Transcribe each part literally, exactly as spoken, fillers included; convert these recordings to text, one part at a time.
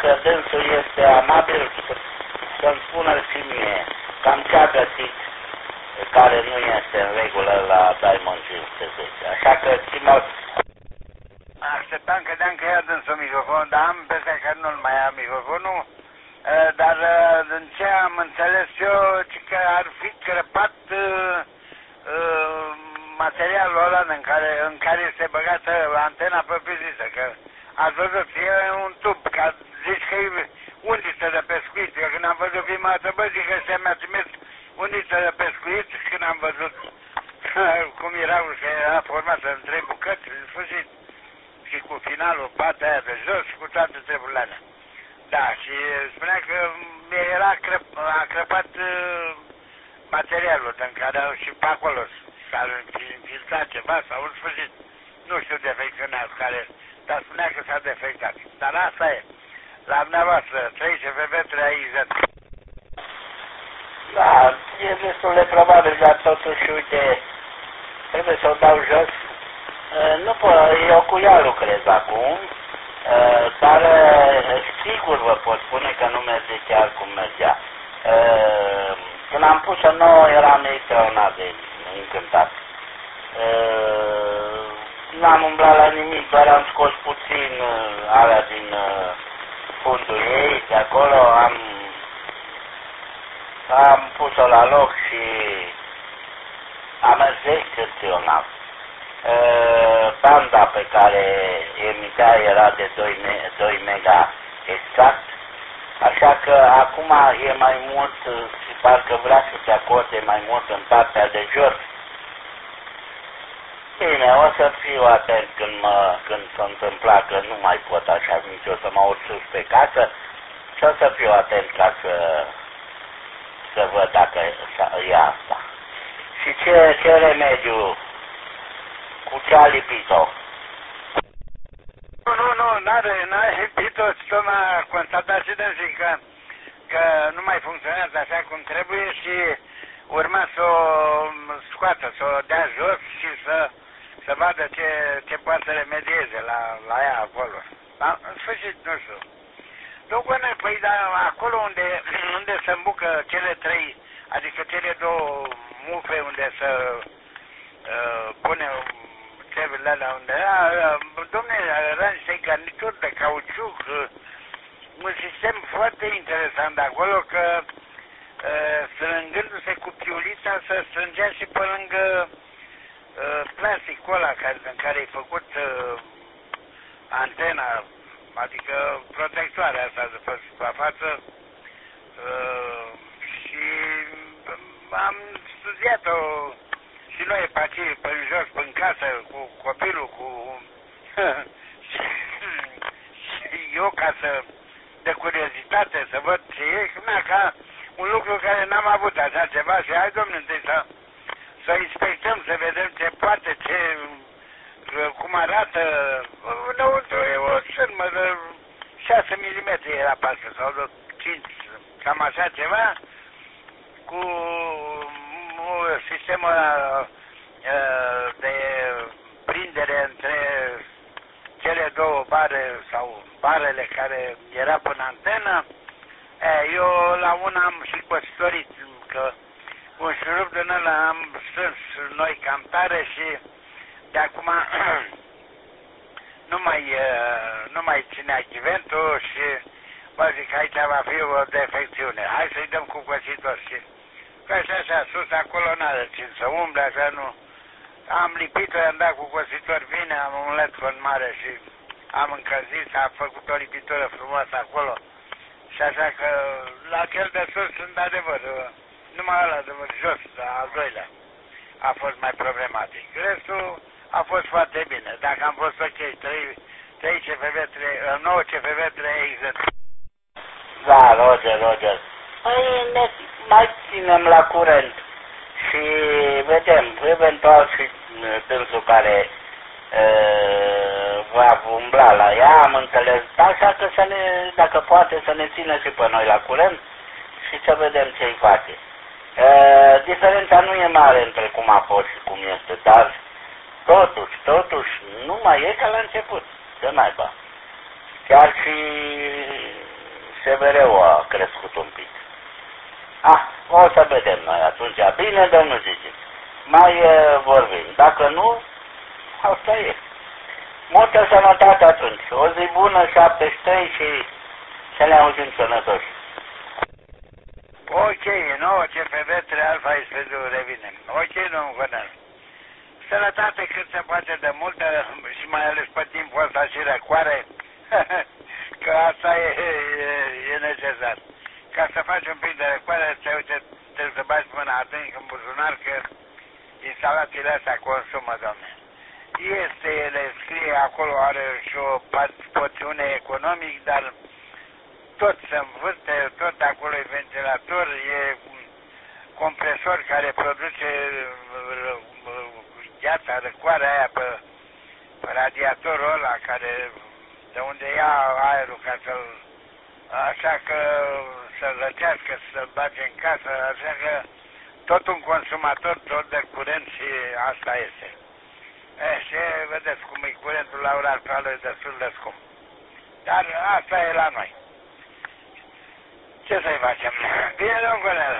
dacă dânsul este amabil, să-mi spună și mie cam ce a găsit care nu este în regulă la Diamond cinci sute zece. Așa că, stimos... Așteptam, credeam că ia dânsul microfon, dar am impresia că nu-l mai am microfonul. Dar din ce am înțeles eu, că ar fi crăpat materialul ăla în care, în care este băgată antena propriu-zisă, că ați văzut, e un tub, ca zici că e undiță de pescuit. Eu când am văzut prima dată, bă, zic că ăștia mi-a trimis undiță de pescuit și când am văzut cum erau, că era formată în trei bucăți, în sfârșit, și cu finalul, partea aia de jos și cu toate treburile alea. Da, și spunea că era crăp, a crăpat uh, materialul în care au și pe acolo s-ar infiltrat ceva sau în sfârșit. Nu știu defecționează care, dar spunea că s-a defectat. Dar asta e. La dumneavoastră, trei C F B trei A I Z. Da, e destul de probabil, dar totuși, uite, trebuie să o dau jos. Uh, nu pot, eu cu ea lucrez acum. Uh, dar uh, sigur vă pot spune că nu merge chiar cum mergea. Uh, când am pus-o nouă eram extraordinar de încântat. Uh, nu am umblat la nimic, doar am scos puțin uh, alea din uh, fundul ei, de acolo am, am pus-o la loc și am mers excepțional. Uh, banda pe care emitea era de doi mega exact, așa că acum e mai mult și parcă vrea să se acorde mai mult în partea de jos. Bine, o să fiu atent când, mă, când se întâmpla că nu mai pot așa nici o să mă urc sus pe casă și o să fiu atent ca să, să văd dacă e asta. Și ce, ce remediu? Cu ce a lipit-o? Nu, nu, nu, n-are, n-a lipit-o, tot m-a constatat și dânsii că, că nu mai funcționează așa cum trebuie și urma să o scoată, să o dea jos și să, să vadă ce, ce poate să remedieze la, la ea acolo. Dar, în sfârșit, nu știu. Doamne, păi, dar acolo unde, unde se îmbucă cele trei, adică cele două mufe unde să uh, pune treburile alea unde era, domne, era niște garnituri de cauciuc, un sistem foarte interesant de acolo, că strângându-se cu piulița se strângea și pe lângă plasticul ăla care, în care e făcut antena, adică protectoarea asta de pe suprafață, și am studiat-o și noi pe aici, pe jos, pe în casă, cu copilul, cu... și eu, ca să, de curiozitate, să văd ce e, na, ca un lucru care n-am avut așa ceva și hai, domnule, întâi să, să inspectăm, să vedem ce poate, ce, cum arată. Înăuntru e o sârmă de șase milimetri era parcă, sau de cinci, cam așa ceva, cu sistemul de prindere între cele două bare sau barele care era până antenă. Eu la una am și păstorit, că un șurup din ăla am strâns noi cam tare și de acum nu mai, nu mai ținea chiventul și vă zic, aici va fi o defecțiune. Hai să-i dăm cu cositor și că așa, așa, sus, acolo n-are țin să umble, așa nu. Am lipit-o, i-am dat cu cositor bine, am umlet cu mare și am încălzit, am făcut o lipitură frumoasă acolo. Și așa că la cel de sus, sunt adevăr, numai ăla de jos, al doilea, a fost mai problematic. Restul a fost foarte bine. Dacă am fost ok, trei C F V, nouă C F V, trei A I Z. Da, Roger, Roger. Păi ne mai ținem la curent și vedem, eventual și dânsul care uh, va umbla la ea, am înțeles, așa că să ne, dacă poate să ne țină și pe noi la curent și să vedem ce-i face. Uh, diferența nu e mare între cum a fost și cum este, dar totuși, totuși, nu mai e ca la început, să naiba. Chiar și S V R-ul a crescut un pic. Ah, o să vedem noi atunci. Bine, domnul Gigi. Mai uh, vorbim. Dacă nu, asta e. Multă sănătate atunci. O zi bună, șaptezeci și trei și să ne auzim sănătoși. Ok, nouă C F V trei Alfa Expresul revine. Ok, domnul Cornel. Sănătate cât se poate de multă și mai ales pe timpul ăsta și răcoare, că asta e, e, e necesar. Ca să faci un pic de răcoare, trebuie să bagi mâna adânc în buzunar, că instalațiile astea consumă, doamne. Este, ele scrie acolo, are și o poțiune economic, dar tot se învârte, tot acolo e ventilator, e compresor care produce gheața, răcoarea aia pe, pe radiatorul ăla care, de unde ia aerul ca să-l, așa că să-l răcească, să-l bage în casă, așa că tot un consumator tot de curent și asta este. E, și vedeți cum e curentul la ora actuală e destul de scump. Dar asta e la noi. Ce să-i facem? Bine, domnul Cornel,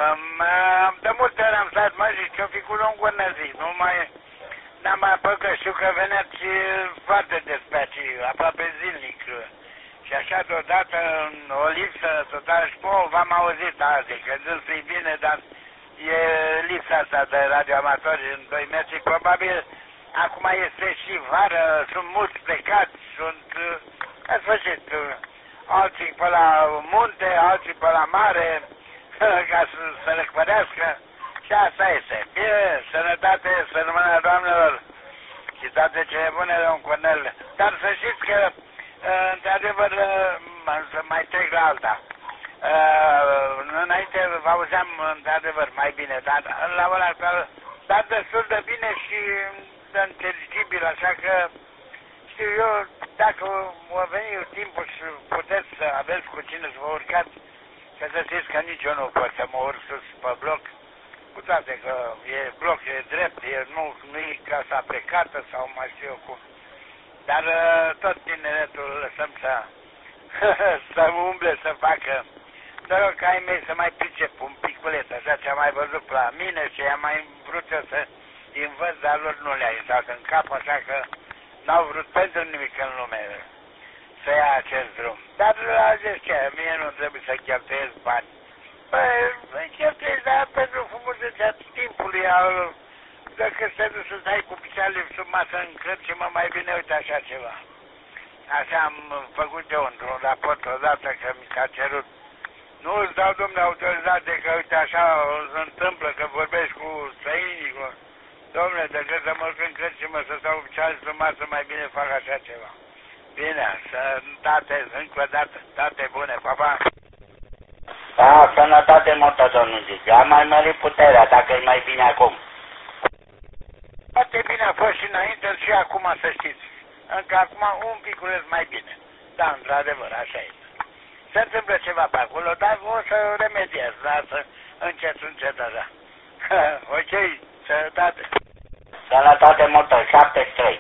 de multe ori am stat, mă zic, ce-o fi cu domnul Cornel, zic, nu mai, n-am mai apărat, că știu că veneați foarte des pe aici, aproape zilnic, și așa deodată, o lipsă totală, și po, v-am auzit azi, că dânsul e bine, dar e lipsa asta de radioamatori în doi metri, probabil, acum este și vară, sunt mulți plecați, sunt, în sfârșit, alții pe la munte, alții pe la mare, ca să se răcpărească, și asta este. Bine, sănătate, să rămână doamnelor, și toate cele bune, domnul Cornel. Dar să știți că, într-adevăr, să mai trec la alta. Înainte vă auzeam, într-adevăr, mai bine, dar la ora actuală, dar destul de bine și de inteligibil, așa că, știu eu, dacă o veni timpul și puteți să aveți cu cine să vă urcați, că să știți că nici eu nu pot să mă urc sus pe bloc, cu toate că e bloc, e drept, e, nu, nu e casa plecată sau mai știu eu cum. Dar tot tineretul lăsăm să, să umble, să facă. Dar rog ca ai mei să mai pricep un piculet, așa ce am mai văzut la mine și am mai vrut eu să învăț, dar lor nu le-a intrat în cap, așa că n-au vrut pentru nimic în lume să ia acest drum. Dar a zis ce, mie nu trebuie să cheltuiesc bani. Păi, cheltuiesc, dar pentru frumusețea timpului, al, dacă să nu să stai cu picioarele sub masă în cred și mă mai bine, uite așa ceva. Așa am făcut eu într-un raport odată că mi s-a cerut. Nu îți dau, domnule, autorizație că, uite, așa se întâmplă, că vorbești cu străinii, cu... Domnule, decât să mă urc în cred și mă să stau cu picioarele sub masă, mai bine fac așa ceva. Bine, sănătate, încă o dată, toate bune, pa, pa. Da, sănătate multă, domnul Gigi. Am mai mărit puterea, dacă e mai bine acum. Foarte bine a fost și înainte și acum, să știți. Încă acum un piculeț mai bine. Da, într-adevăr, așa e. Se întâmplă ceva pe acolo, dar o să remediez, da, să încet, încet, așa. Ok, sănătate. Sănătate multă, șaptezeci și trei.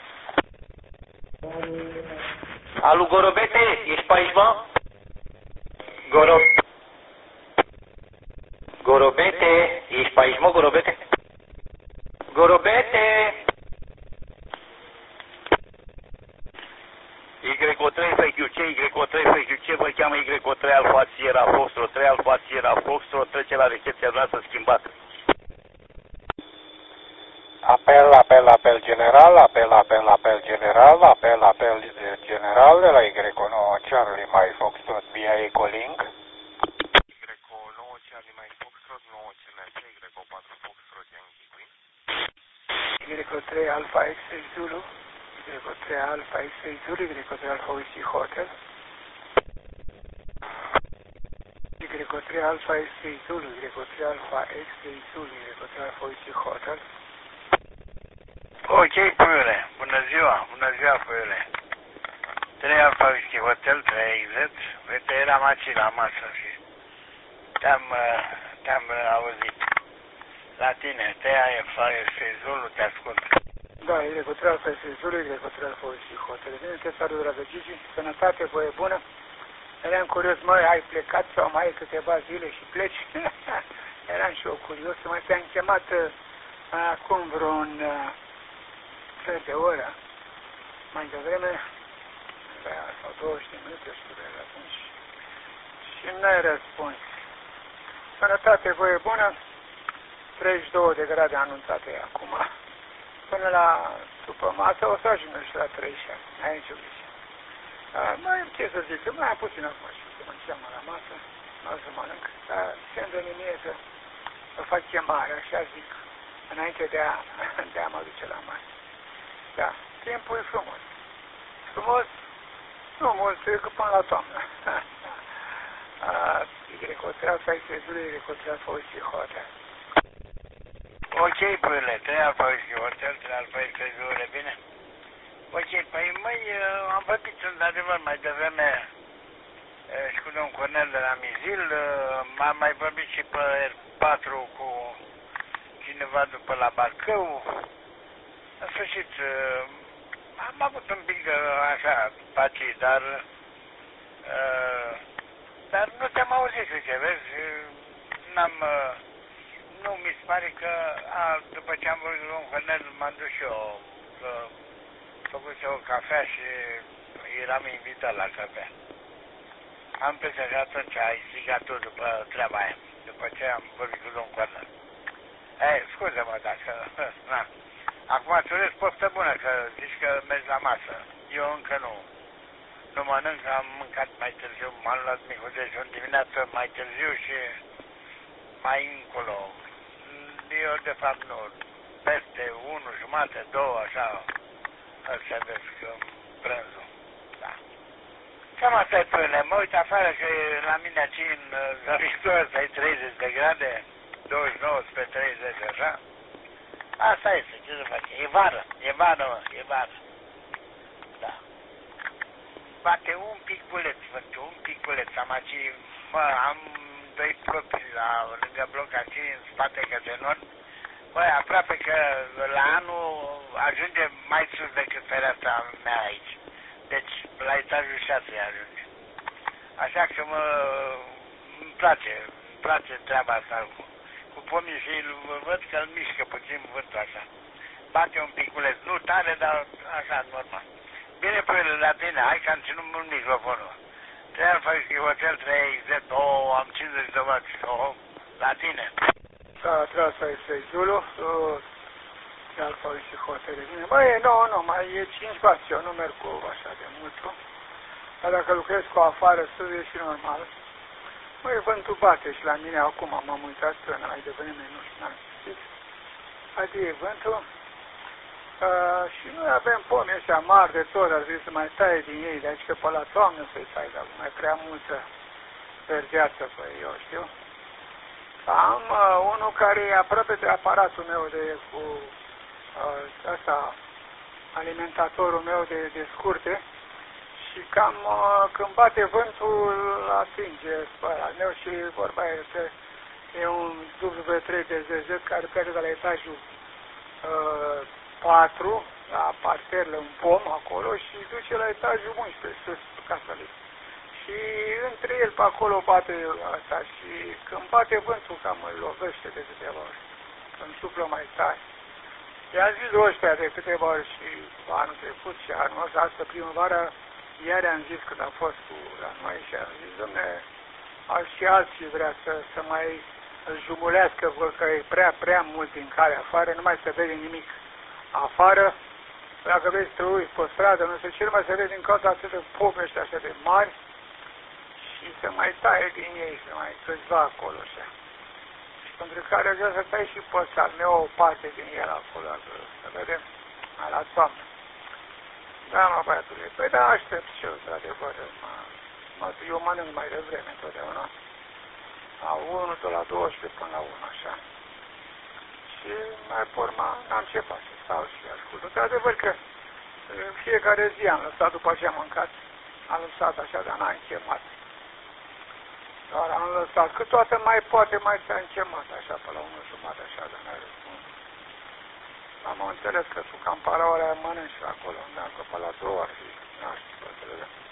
Alu, Gorobete, ești pe aici, mă? Goro... Gorobete, ești pe aici, mă, Gorobete? Gorobete! Y O trei F Q C, Y O trei F Q C, vă cheamă Y O trei Alfa Sierra Foxtrot, trei Alfa Sierra Foxtrot, trece la recepția noastră schimbată. Apel, apel, apel general, apel, apel, apel general, apel, apel general de la Y O nouă Charlie Mike Foxtrot via Ecolink. Y O nouă Charlie Mike Foxtrot, nouă C M P, Y O patru Foxtrot Yankee Queen. Y O trei Alfa X-Ray Zulu, Y O trei Alfa X-Ray Zulu, Y O trei Alfa Whiskey Hotel. Y O trei Alfa X-Ray Zulu, Y O trei Alfa X-Ray Zulu, Y O trei Alfa Whiskey Hotel. Ok, puiule, bună ziua, bună ziua, puiule. trei Alfa Whiskey Hotel, trei exact. Uite, eram aici la masă și te-am te-am auzit. La tine, te ai Zulu, te ascult. Da, Y O trei Alfa X-Ray Zulu, Y O trei Alfa Whiskey Hotel. Bine, te salut, dragă Gigi, sănătate, voie bună. Eram curios, măi, ai plecat sau mai ai câteva zile și pleci? Eram și eu curios, mai te-am chemat uh, acum vreun uh, sfert de oră, mai devreme, sau douăzeci de minute, știu de atunci, și n-ai răspuns. Sănătate, voie bună, treizeci și două de grade anunțate acum. Până la după masă o să ajungă și la treizeci și șase, n-ai nicio grijă. Mai ce să zic, mai am puțin acum și să mă cheamă la masă, nu o să mănânc, dar se îndemne mie să, să fac chemare, așa zic, înainte de a, de a mă duce la masă. Da, timpul e frumos. Frumos, nu mult, cred că până la toamnă. Y-cotreal, faixezule, Y-cotreal, făuși, hotel. Ok, pârle, trei alfa și hotel, trei alfa și bine? Ok, păi măi, am vorbit într-adevăr mai devreme și cu domnul Cornel de la Mizil, m-am mai vorbit și pe R patru cu cineva după la Bacău. În sfârșit, am avut un pic așa, paci, dar dar nu te-am auzit, ce vezi, n-am, nu mi se pare că a, după ce am vorbit cu domnul Cornel m-am dus și eu că făcuse o cafea și eram invitat la cafea. Am plecat și atunci ai strigat tu după treaba aia, după ce am vorbit cu domnul Cornel. Ei, scuze-mă dacă... Na. Acum îți urez poftă bună, că zici că mergi la masă. Eu încă nu. Nu mănânc, am mâncat mai târziu, m-am luat micul dejun dimineață mai târziu și mai încolo. Eu, de fapt, nu. Peste unu, jumate, două, așa... Să vezi că prânzul. Da. Cam asta e până. Mă uit afară că la mine aici în Zăritor să-i treizeci de grade, douăzeci și nouă spre treizeci, așa. Asta este, ce să face? E vară, e vară, mă, e vară. Da. Bate un piculeț, vântul, un piculeț. Am aici, mă, am doi proprii la lângă bloc aici, în spate către nord. Băi, aproape că la anul ajunge mai sus decât fereastra mea aici. Deci, la etajul șase ajunge. Așa că mă... îmi place, îmi place treaba asta cu, cu pomii și văd că îl mișcă puțin vântul așa. Bate un piculeț, nu tare, dar așa, normal. Bine, păi, la tine, hai că am ținut mult microfonul. trei Alfa și Hotel trei Z, oh, am cincizeci de watt, oh, la tine. Da, trei Alfa și Zulu, trei Alfa și Hotel. Băi, nu, nu, mai e cinci bați, eu nu merg cu așa de mult. Dar dacă lucrez cu afară, sus, e și normal. Măi, vântul bate și la mine acum, m-am uitat până mai devreme, nu știu, n-am citit. Adică e vântul. Uh, și noi avem pomi ăștia mari de tot, ar trebui să mai taie din ei, deci că pe la toamnă să-i tai, dar mai prea multă verdeață, păi, eu știu. Am uh, unul care e aproape de aparatul meu de cu uh, asta, alimentatorul meu de, de scurte și cam uh, când bate vântul atinge ăla meu și vorba e că e un W trei de Z Z care pleacă de la etajul uh, patru, la parterle, un pom acolo și duce la etajul unsprezece, sus, casa lui. Și între el pe acolo bate asta și când bate vântul cam îl lovește de câteva ori, îmi suplă mai tare. I-am zis ăștia de câteva ori și anul trecut și anul ăsta, asta primăvară, ieri am zis când a fost cu la noi și am zis, dom'le, și alții vrea să, să mai jumulească, că e prea, prea mult din care afară, nu mai se vede nimic afară. Dacă vezi să uiți pe stradă, nu știu ce, nu mai se vede din cauza atât de pomi ăștia așa de mari și se mai taie din ei, se mai câțiva acolo așa. Și pentru care vreau să tai și pe ăsta, meu o parte din el acolo, să vedem, la toamnă. Da, mă, băiatule, păi da, aștept și eu, de-adevăr, eu mănânc mai devreme întotdeauna, la unu, tot la douăsprezece până la unu, așa. Și mai pe urmă n-am ce face, stau și ascult. Într-adevăr că în fiecare zi am lăsat, după ce am mâncat, am lăsat așa, dar n-am chemat. Doar am lăsat, câteodată mai poate mai s-a închemat, așa, pe la unu jumătate, așa, dar n-a răspuns. Am înțeles că tu cam para ora mănânci acolo, unde am că pe la două ar fi, n-aș știu,